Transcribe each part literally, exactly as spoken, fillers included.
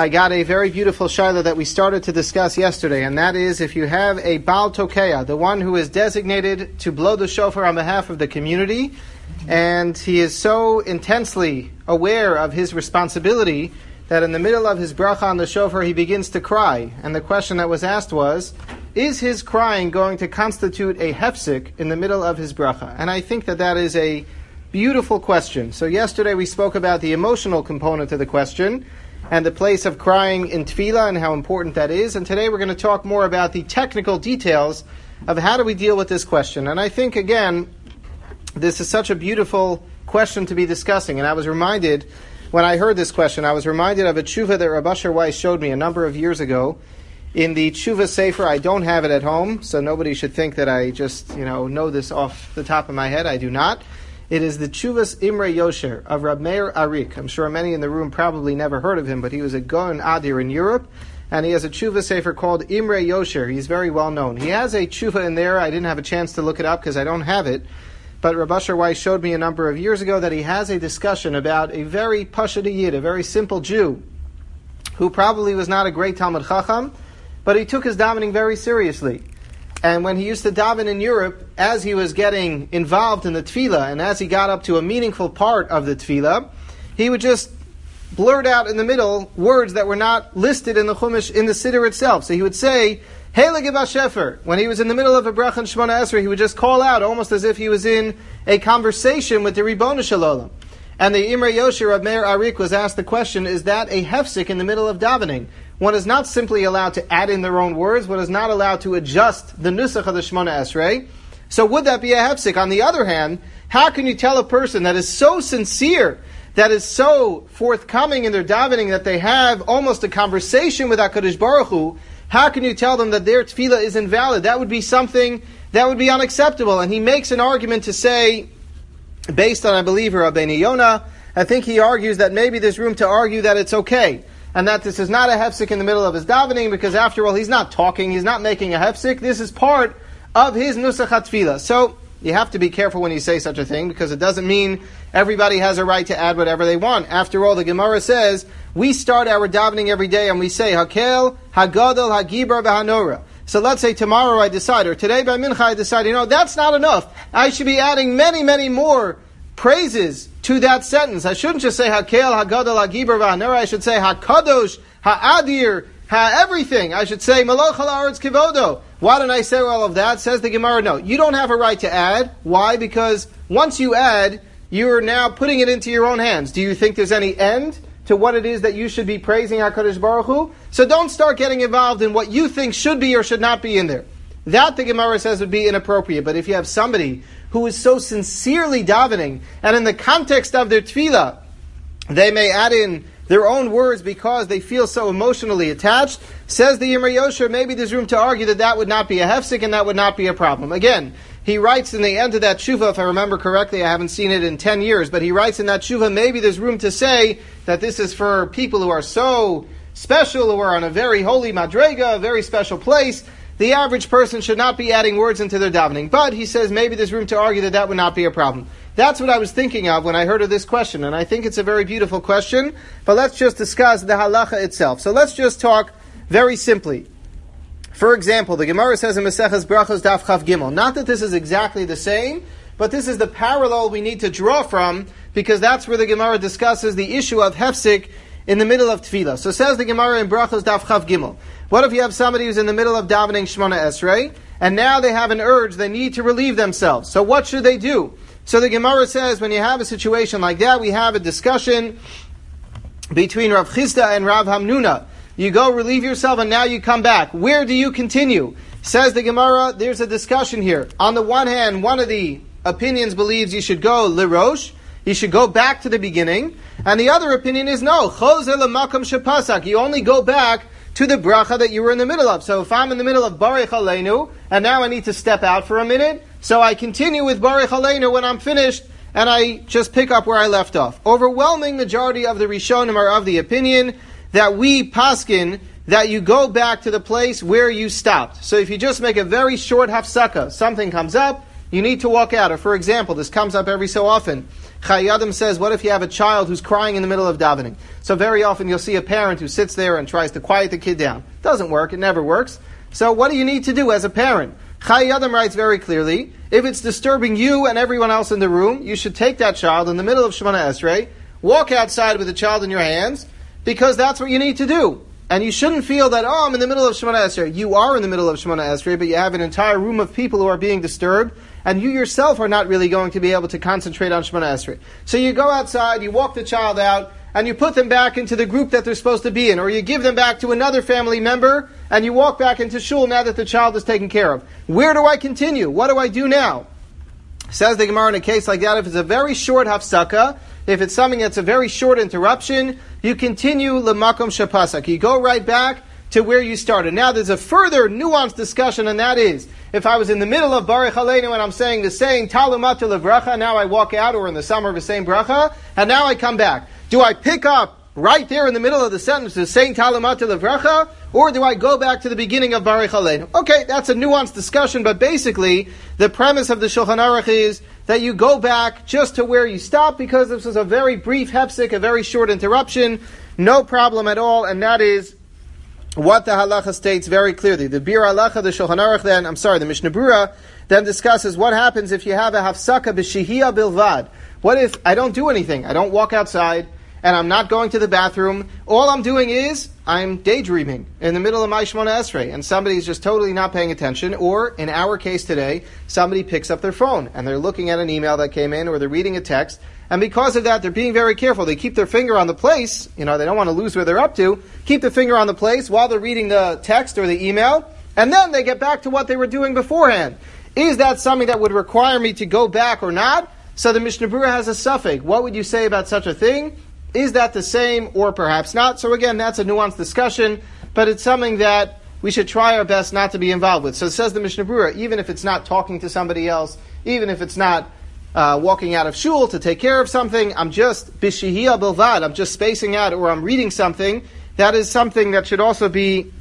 I got a very beautiful shaila that we started to discuss yesterday, and that is if you have a Baal Tokeya, the one who is designated to blow the shofar on behalf of the community, and he is so intensely aware of his responsibility that in the middle of his bracha on the shofar he begins to cry. And the question that was asked was, is his crying going to constitute a hefsek in the middle of his bracha? And I think that that is a beautiful question. So yesterday we spoke about the emotional component of the question and the place of crying in tefillah and how important that is. And today we're going to talk more about the technical details of how do we deal with this question. And I think, again, this is such a beautiful question to be discussing. And I was reminded, when I heard this question, I was reminded of a tshuva that Rav Asher Weiss showed me a number of years ago in the tshuva sefer. I don't have it at home, so nobody should think that I just, you know, know this off the top of my head. I do not. It is the Tshuvas Imre Yosher of Rab Meir Arik. I'm sure many in the room probably never heard of him, but he was a Gaon Adir in Europe, and he has a tshuva sefer called Imre Yosher. He's very well known. He has a tshuva in there. I didn't have a chance to look it up because I don't have it, but Rav Asher Weiss showed me a number of years ago that he has a discussion about a very Pashut Yid, a very simple Jew, who probably was not a great Talmud Chacham, but he took his davening very seriously. And when he used to daven in Europe, as he was getting involved in the tefillah, and as he got up to a meaningful part of the tefillah, he would just blurt out in the middle words that were not listed in the Chumash, in the Siddur itself. So he would say, Heilige Bashefer. When he was in the middle of a bracha in Shemona Esrei, he would just call out almost as if he was in a conversation with the Ribbono Shel Olam. And the Imre Yosher of Meir Arik was asked the question, is that a hefsek in the middle of davening? One is not simply allowed to add in their own words. One is not allowed to adjust the nusach of the Shemona Esrei. So would that be a hefsek? On the other hand, how can you tell a person that is so sincere, that is so forthcoming in their davening, that they have almost a conversation with HaKadosh Baruch Hu, how can you tell them that their tefillah is invalid? That would be something that would be unacceptable. And he makes an argument to say, based on, I believe, Rabbeinu Yonah, I think he argues that maybe there's room to argue that it's okay, and that this is not a hefsek in the middle of his davening, because after all, he's not talking, he's not making a hefsek. This is part of his nusach hatfilah. So you have to be careful when you say such a thing, because it doesn't mean everybody has a right to add whatever they want. After all, the Gemara says, we start our davening every day and we say, Hakel, Hagadol, Hagibar, V'hanora. So let's say tomorrow I decide, or today by Mincha I decide, you know, that's not enough. I should be adding many, many more praises to that sentence. I shouldn't just say Hakel, Hagadol, Hagibar, V'hanora. I should say Hakadosh, Ha'adir, Ha-everything. I should say Maloch Ha'aretz Kivodo. Why don't I say all of that? Says the Gemara, no. You don't have a right to add. Why? Because once you add, you're now putting it into your own hands. Do you think there's any end to what it is that you should be praising HaKadosh Baruch Hu? So don't start getting involved in what you think should be or should not be in there. That, the Gemara says, would be inappropriate. But if you have somebody who is so sincerely davening, and in the context of their tefillah, they may add in their own words because they feel so emotionally attached, says the Imre Yosher, maybe there's room to argue that that would not be a hefsek and that would not be a problem. Again, he writes in the end of that tshuva, if I remember correctly, I haven't seen it in ten years, but he writes in that tshuva, maybe there's room to say that this is for people who are so special, who are on a very holy madrega, a very special place. The average person should not be adding words into their davening. But he says maybe there's room to argue that that would not be a problem. That's what I was thinking of when I heard of this question, and I think it's a very beautiful question, but let's just discuss the halacha itself. So let's just talk very simply. For example, the Gemara says in Maseches Brachos Daf Chav Gimel, not that this is exactly the same, but this is the parallel we need to draw from, because that's where the Gemara discusses the issue of hefsek in the middle of tefillah. So says the Gemara in Brachos Daf Chav Gimel, what if you have somebody who's in the middle of davening Shemona Esrei, and now they have an urge, they need to relieve themselves. So what should they do? So the Gemara says, when you have a situation like that, we have a discussion between Rav Chisda and Rav Hamnuna. You go relieve yourself and now you come back. Where do you continue? Says the Gemara, there's a discussion here. On the one hand, one of the opinions believes you should go lirosh, you should go back to the beginning, and the other opinion is no, chozer l'makam shepasak, you only go back to the bracha that you were in the middle of. So if I'm in the middle of Baruch Aleinu, and now I need to step out for a minute, so I continue with Baruch Aleinu when I'm finished, and I just pick up where I left off. Overwhelming majority of the Rishonim are of the opinion that we paskin that you go back to the place where you stopped. So if you just make a very short hafsaka, something comes up, you need to walk out. Or for example, this comes up every so often. Chai Adam says, what if you have a child who's crying in the middle of davening? So very often you'll see a parent who sits there and tries to quiet the kid down. Doesn't work. It never works. So what do you need to do as a parent? Chai Adam writes very clearly, if it's disturbing you and everyone else in the room, you should take that child in the middle of Shemona Esrei, walk outside with the child in your hands, because that's what you need to do. And you shouldn't feel that, oh, I'm in the middle of Shemona Esrei. You are in the middle of Shemona Esrei, but you have an entire room of people who are being disturbed, and you yourself are not really going to be able to concentrate on Shemona Esrei. So you go outside, you walk the child out, and you put them back into the group that they're supposed to be in, or you give them back to another family member, and you walk back into shul now that the child is taken care of. Where do I continue? What do I do now? Says the Gemara, in a case like that, if it's a very short hafsaka, if it's something that's a very short interruption, you continue l'makom shapasak. You go right back to where you started. Now there's a further nuanced discussion, and that is, if I was in the middle of Baruch Aleinu and I'm saying the saying Talumatu levracha, now I walk out, or in the summer of the same bracha, and now I come back. Do I pick up right there in the middle of the sentence the saying Talumatu levracha, or do I go back to the beginning of Baruch Aleinu? Okay, that's a nuanced discussion, but basically the premise of the Shulchan Aruch is that you go back just to where you stopped, because this was a very brief hefsek, a very short interruption, no problem at all, and that is what the halacha states very clearly. The Bir halacha, the Shulchan Aruch then, I'm sorry, the Mishnah Berurah then discusses what happens if you have a hafsaka b'shihiyah bilvad. What if I don't do anything? I don't walk outside, and I'm not going to the bathroom. All I'm doing is I'm daydreaming in the middle of my Shemona Esrei, and somebody's just totally not paying attention. Or in our case today, somebody picks up their phone and they're looking at an email that came in, or they're reading a text, and because of that, they're being very careful. They keep their finger on the place. You know, they don't want to lose where they're up to. Keep their finger on the place while they're reading the text or the email, and then they get back to what they were doing beforehand. Is that something that would require me to go back or not? So the Mishnah Berurah has a suffix. What would you say about such a thing? Is that the same or perhaps not? So again, that's a nuanced discussion, but it's something that we should try our best not to be involved with. So it says the Mishnah Berurah, even if it's not talking to somebody else, even if it's not uh, walking out of shul to take care of something, I'm just bishihiyah bilvad, I'm just spacing out, or I'm reading something, that is something that should also be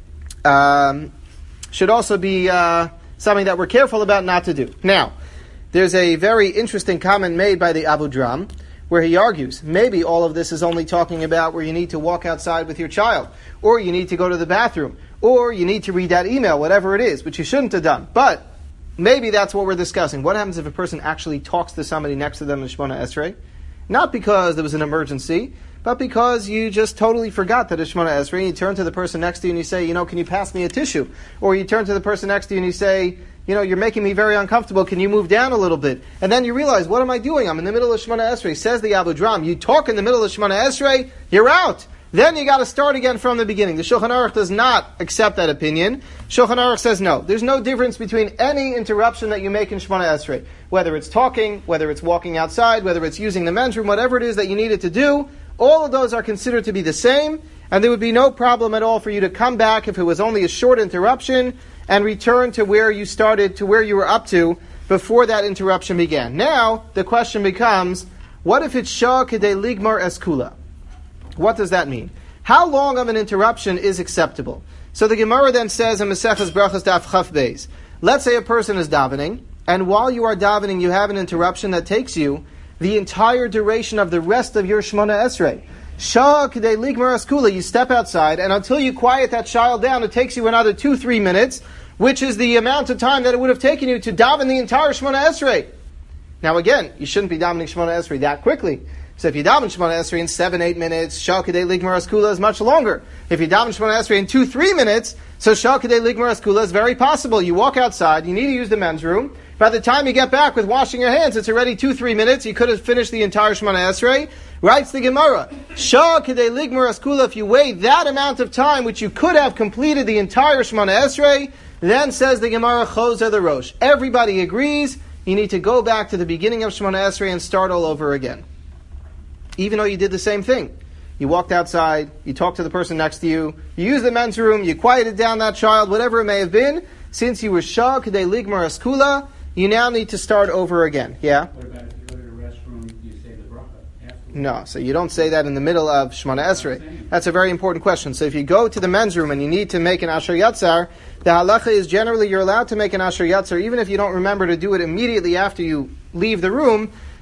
um, should also be uh, something that we're careful about not to do. Now, there's a very interesting comment made by the Abu Dram, where he argues, maybe all of this is only talking about where you need to walk outside with your child, or you need to go to the bathroom, or you need to read that email, whatever it is, which you shouldn't have done. But maybe that's what we're discussing. What happens if a person actually talks to somebody next to them in Shemona Esrei? Not because there was an emergency, but because you just totally forgot that it's Shemona Esrei, and you turn to the person next to you and you say, you know, can you pass me a tissue? Or you turn to the person next to you and you say, you know, you're making me very uncomfortable, can you move down a little bit? And then you realize, what am I doing? I'm in the middle of Shemona Esrei. Says the Abu Dram, you talk in the middle of Shemona Esrei, you're out. Then you got to start again from the beginning. The Shulchan Aruch does not accept that opinion. Shulchan Aruch says no. There's no difference between any interruption that you make in Shemona Esrei. Whether it's talking, whether it's walking outside, whether it's using the men's room, whatever it is that you needed to do, all of those are considered to be the same, and there would be no problem at all for you to come back if it was only a short interruption and return to where you started, to where you were up to before that interruption began. Now, the question becomes, what if it's Shah Kedei Ligmar Eskula? What does that mean? How long of an interruption is acceptable? So the Gemara then says in Maseches Brachos Daf Chaf Beis, let's say a person is davening, and while you are davening, you have an interruption that takes you the entire duration of the rest of your Shemona Esrei. Shah Kedei Ligmar Eskula, you step outside, and until you quiet that child down, it takes you another two, three minutes, which is the amount of time that it would have taken you to daven the entire Shemona Esrei. Now again, you shouldn't be davening Shemona Esrei that quickly. So if you daven Shemona Esrei in seven, eight minutes, Shah Kedei Ligmar Eskula is much longer. If you daven Shemona Esrei in two, three minutes, so Shah Kedei Ligmar Eskula is very possible. You walk outside, you need to use the men's room. By the time you get back with washing your hands, it's already two, three minutes. You could have finished the entire Shemona Esrei. Writes the Gemara, Shah Kedei Ligmar Eskula, if you wait that amount of time, which you could have completed the entire Shemona Esrei, then says the Gemara, Chozer the Rosh. Everybody agrees, you need to go back to the beginning of Shemona Esrei and start all over again. Even though you did the same thing. You walked outside, you talked to the person next to you, you used the men's room, you quieted down that child, whatever it may have been, since you were Shah Kedei Ligmar Eskula, you now need to start over again. Yeah? What about if you go to the restroom, you say the bracha afterwards? No, so you don't say that in the middle of Shemona Esrei. That's a very important question. So if you go to the men's room and you need to make an Asher Yatzar, the halacha is generally you're allowed to make an Asher Yatzar, even if you don't remember to do it immediately after you leave the room.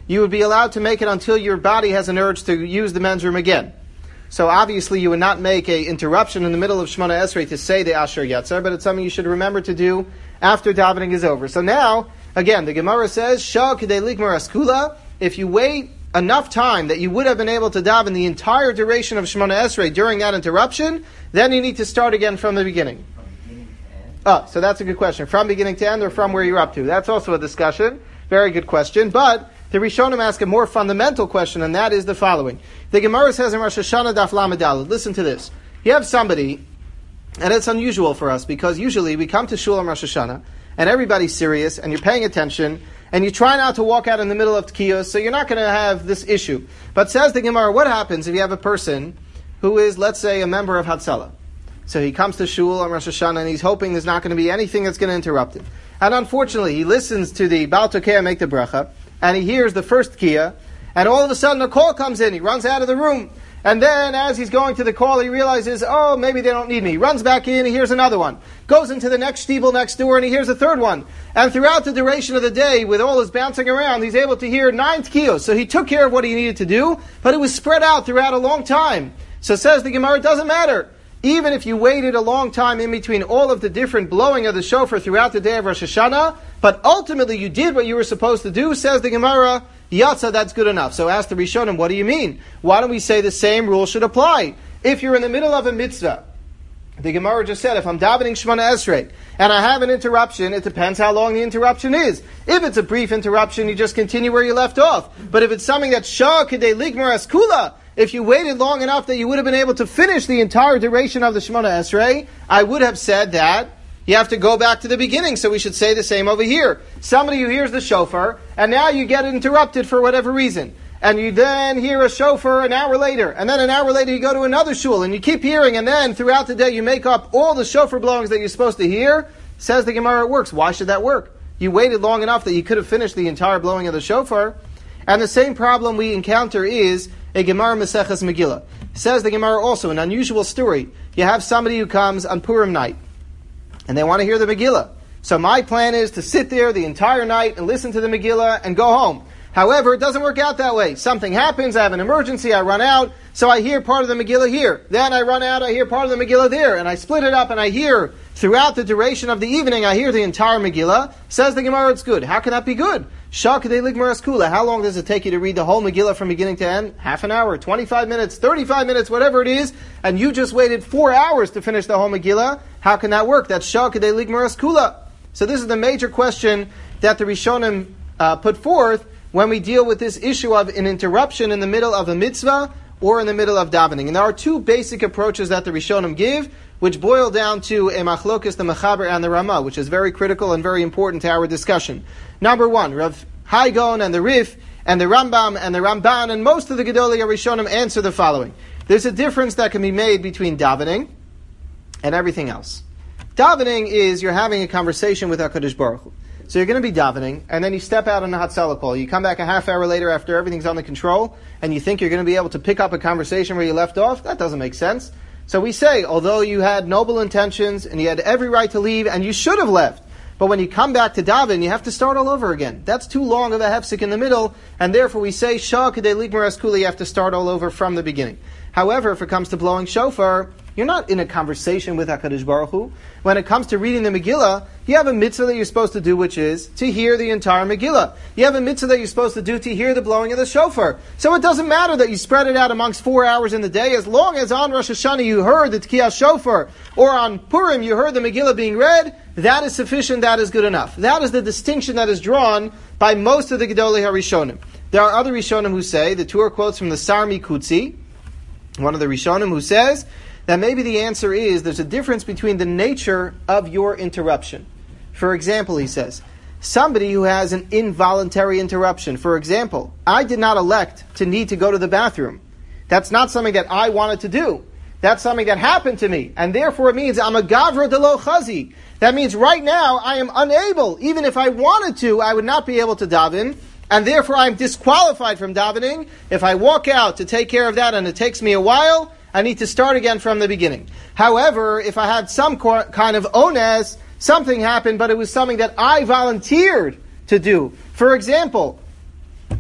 you would be allowed to make it until your body has an urge to use the men's room again. So obviously you would not make a interruption in the middle of Shemona Esrei to say the Asher Yatzar, but it's something you should remember to do after davening is over. So now, again, the Gemara says, Shah K'dei Ligmar Askula, if you wait enough time that you would have been able to daven the entire duration of Shemona Esrei during that interruption, then you need to start again from the beginning. From beginning to end? Oh, so that's a good question. From beginning to end or from where you're up to? That's also a discussion. Very good question. But the Rishonim ask a more fundamental question, and that is the following. The Gemara says in Rosh Hashanah Daf Lamed Daled, listen to this. You have somebody, and it's unusual for us, because usually we come to Shul on Rosh Hashanah, and everybody's serious, and you're paying attention, and you try not to walk out in the middle of Tkiyos, so you're not going to have this issue. But says the Gemara, what happens if you have a person who is, let's say, a member of Hatzalah? So he comes to Shul on Rosh Hashanah, and he's hoping there's not going to be anything that's going to interrupt him. And unfortunately, he listens to the Baal Tokea make the bracha, and he hears the first Tkiyah, and all of a sudden a call comes in. He runs out of the room. And then as he's going to the call, he realizes, oh, maybe they don't need me. He runs back in, he hears another one. Goes into the next steeple next door, and he hears a third one. And throughout the duration of the day, with all his bouncing around, he's able to hear nine Tkiyos. So he took care of what he needed to do, but it was spread out throughout a long time. So says the Gemara, it doesn't matter. Even if you waited a long time in between all of the different blowing of the shofar throughout the day of Rosh Hashanah, but ultimately you did what you were supposed to do, says the Gemara, Yatsa, that's good enough. So ask the Rishonim, what do you mean? Why don't we say the same rule should apply? If you're in the middle of a mitzvah, the Gemara just said, if I'm davening Shemona Esrei, and I have an interruption, it depends how long the interruption is. If it's a brief interruption, you just continue where you left off. But if it's something that's Shah K'dei Ligmar Askula, if you waited long enough that you would have been able to finish the entire duration of the Shemona Esrei, I would have said that you have to go back to the beginning. So we should say the same over here. Somebody who hears the shofar, and now you get interrupted for whatever reason. And you then hear a shofar an hour later, and then an hour later you go to another shul, and you keep hearing, and then throughout the day you make up all the shofar blowings that you're supposed to hear. Says the Gemara, it works. Why should that work? You waited long enough that you could have finished the entire blowing of the shofar. And the same problem we encounter is a Gemara Maseches Megillah. Says the Gemara also, an unusual story. You have somebody who comes on Purim night, and they want to hear the Megillah. So my plan is to sit there the entire night and listen to the Megillah and go home. However, it doesn't work out that way. Something happens, I have an emergency, I run out, so I hear part of the Megillah here. Then I run out, I hear part of the Megillah there, and I split it up and I hear, throughout the duration of the evening, I hear the entire Megillah. Says the Gemara, it's good. How can that be good? Shah K'dei Ligmar Askula. How long does it take you to read the whole Megillah from beginning to end? Half an hour, twenty-five minutes, thirty-five minutes, whatever it is, and you just waited four hours to finish the whole Megillah. How can that work? That's Shah K'dei Ligmar Askula. So this is the major question that the Rishonim uh, put forth when we deal with this issue of an interruption in the middle of a mitzvah or in the middle of davening. And there are two basic approaches that the Rishonim give, which boil down to a machlokes, the Mechaber and the Ramah, which is very critical and very important to our discussion. Number one, Rav Hai Gaon and the Rif and the Rambam and the Ramban and most of the Gedolei Rishonim answer the following. There's a difference that can be made between davening and everything else. Davening is you're having a conversation with HaKadosh Baruch Hu. So you're going to be davening, and then you step out on a Hatzalah call. You come back a half hour later after everything's under control, and you think you're going to be able to pick up a conversation where you left off? That doesn't make sense. So we say, although you had noble intentions, and you had every right to leave, and you should have left, but when you come back to daven, you have to start all over again. That's too long of a hefsek in the middle, and therefore we say, Shah K'dei Ligmar Askula, you have to start all over from the beginning. However, if it comes to blowing shofar, you're not in a conversation with HaKadosh Baruch Hu. When it comes to reading the Megillah, you have a mitzvah that you're supposed to do, which is to hear the entire Megillah. You have a mitzvah that you're supposed to do to hear the blowing of the shofar. So it doesn't matter that you spread it out amongst four hours in the day, as long as on Rosh Hashanah you heard the Tkiyah shofar, or on Purim you heard the Megillah being read, that is sufficient, that is good enough. That is the distinction that is drawn by most of the Gedolei HaRishonim. There are other Rishonim who say, the two are quotes from the Sar Mikutzi, one of the Rishonim who says, that maybe the answer is there's a difference between the nature of your interruption. For example, he says, somebody who has an involuntary interruption. For example, I did not elect to need to go to the bathroom. That's not something that I wanted to do. That's something that happened to me. And therefore it means I'm a gavra de lo chazi. That means right now I am unable, even if I wanted to, I would not be able to daven. And therefore I'm disqualified from davening. If I walk out to take care of that and it takes me a while, I need to start again from the beginning. However, if I had some kind of ones, something happened, but it was something that I volunteered to do. For example,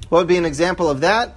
What would be an example of that?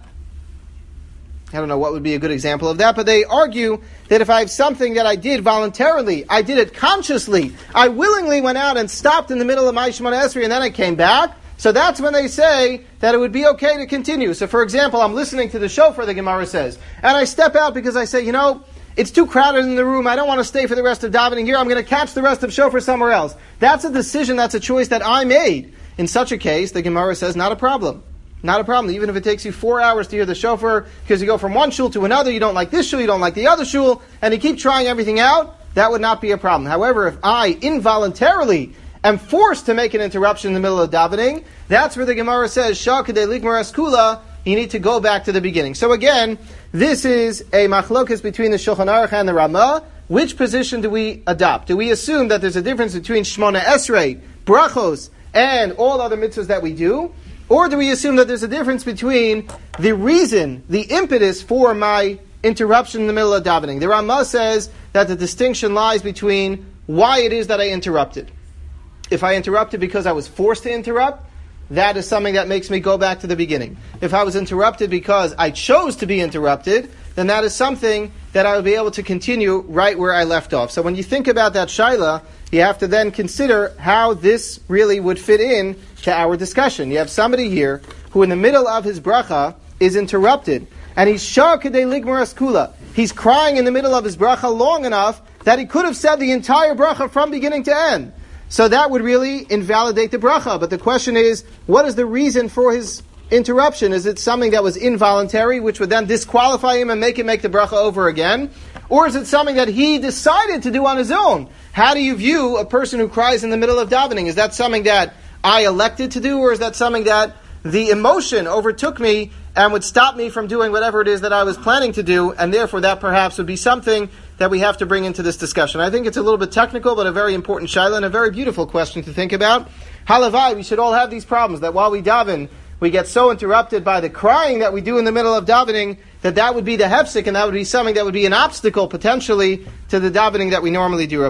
I don't know what would be a good example of that, but they argue that if I have something that I did voluntarily, I did it consciously, I willingly went out and stopped in the middle of my Shemona Esrei and then I came back, so that's when they say that it would be okay to continue. So for example, I'm listening to the shofar, the Gemara says, and I step out because I say, you know, it's too crowded in the room, I don't want to stay for the rest of davening here, I'm going to catch the rest of shofar somewhere else. That's a decision, that's a choice that I made. In such a case, the Gemara says, not a problem. Not a problem. Even if it takes you four hours to hear the shofar, because you go from one shul to another, you don't like this shul, you don't like the other shul, and you keep trying everything out, that would not be a problem. However, if I involuntarily am forced to make an interruption in the middle of davening, that's where the Gemara says, Shah kadei ligmar eskula, you need to go back to the beginning. So again, this is a machlokas between the Shulchan Aruch and the Ramah. Which position do we adopt? Do we assume that there's a difference between Shemona Esrei, brachos, and all other mitzvahs that we do? Or do we assume that there's a difference between the reason, the impetus for my interruption in the middle of davening? The Ramah says that the distinction lies between why it is that I interrupted. If I interrupted because I was forced to interrupt, that is something that makes me go back to the beginning. If I was interrupted because I chose to be interrupted, then that is something that I will be able to continue right where I left off. So when you think about that shaila, you have to then consider how this really would fit in to our discussion. You have somebody here who in the middle of his bracha is interrupted, and he's shah kadei ligmar eskula. He's crying in the middle of his bracha long enough that he could have said the entire bracha from beginning to end. So that would really invalidate the bracha. But the question is, what is the reason for his interruption? Is it something that was involuntary, which would then disqualify him and make him make the bracha over again? Or is it something that he decided to do on his own? How do you view a person who cries in the middle of davening? Is that something that I elected to do, or is that something that the emotion overtook me and would stop me from doing whatever it is that I was planning to do, and therefore that perhaps would be something that we have to bring into this discussion. I think it's a little bit technical, but a very important shaila and a very beautiful question to think about. Halavai, we should all have these problems, that while we daven, we get so interrupted by the crying that we do in the middle of davening, that that would be the hefsek, and that would be something that would be an obstacle potentially to the davening that we normally do.